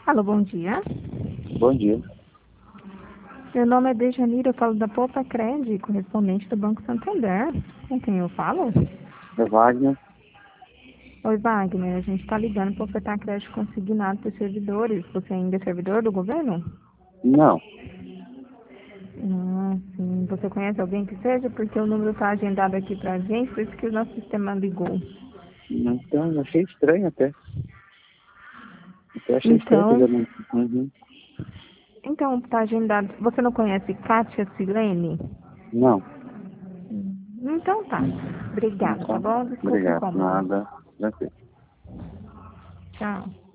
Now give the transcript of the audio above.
Alô, bom dia. Bom dia. Meu nome é Dejanira, eu falo da Poupa Cred, correspondente do Banco Santander. Com quem eu falo? É Wagner? Oi, Wagner, a gente está ligando para ofertar crédito consignado para os servidores. Você ainda é servidor do governo? Não. Sim. Você conhece alguém que seja? Porque o número está agendado aqui para a gente, por isso que o nosso sistema ligou. Então, eu achei estranho até. Eu achei estranho que eu Então, já não... Uhum. então está agendado. Você não conhece Kátia Silene? Não. Então tá. Obrigada, tá Então, bom? Desculpa o obrigado. incômodo. Nada. Tranquilo. Tchau.